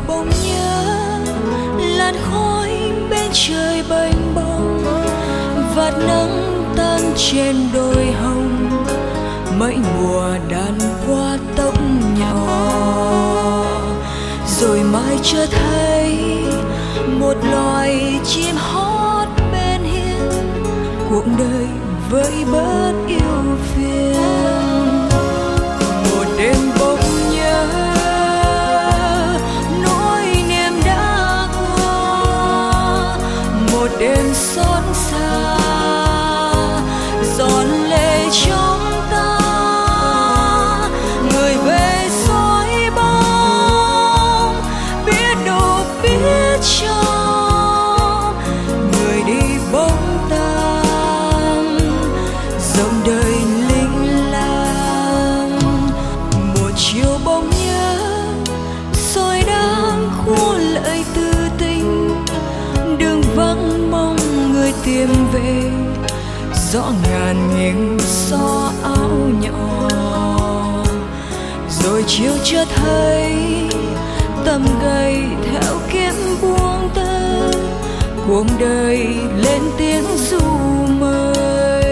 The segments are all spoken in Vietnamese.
bỗng nhớ làn khói bên trời bềnh bông, vạt nắng tan trên đồi hồng, mấy mùa đàn qua tóc nhỏ. Rồi mai chợt thấy một loài chim hót bên hiên, cuộc đời với bớt yêu phiền. Một đêm bỗng nhớ nỗi niềm đã qua, một đêm xót xa giọt lệ trong ta, người về dõi bóng biết đổ biết trong, người đi bóng tan dòng đời linh lang. Một chiều bỗng nhớ soi đang khua lợi tư tình, đường vắng mong người tìm về, gió ngàn nghiêng xó áo nhỏ. Rồi chiều chợt thấy tầm gầy theo kiếm buông tơ, cuộc đời lên tiếng ru mời.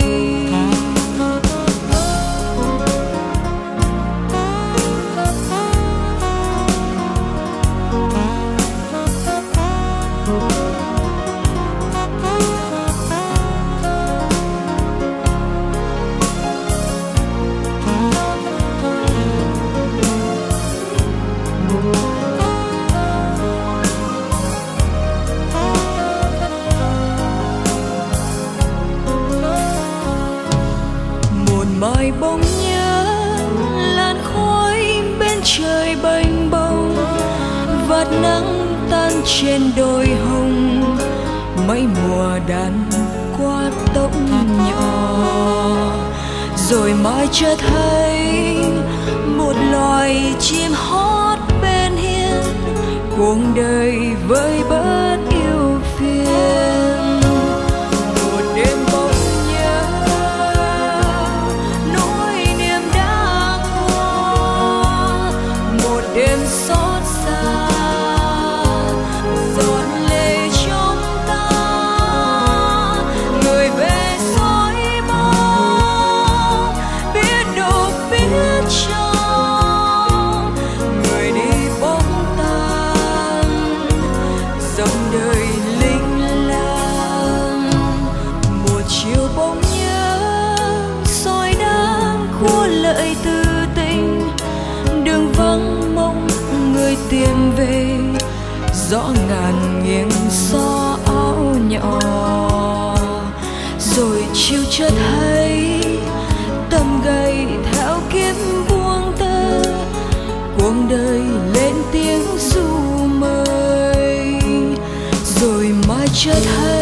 Mai bỗng nhớ làn khói bên trời bềnh bông, vạt nắng tan trên đồi hồng, mấy mùa đàn qua tóc nhỏ. Rồi mai chợt thấy một loài chim hót bên hiên, cuộc đời với bớt yêu phiền. Một đêm bỗng nhớ nỗi niềm đã qua, một đêm xót xa giọt lệ trong ta, người về dõi bóng biết đâu biết trong, người đi bóng tan dòng đời linh lang. Một chiều bỗng nhớ soi đang khua lợi tư tình, đường vắng mong người tìm về, gió ngàn nghiêng xó áo nhỏ. Rồi chiều chợt thấy tầm gầy theo kiếm buông tơ, cuộc đời lên tiếng ru mời. Rồi mai chợt thấy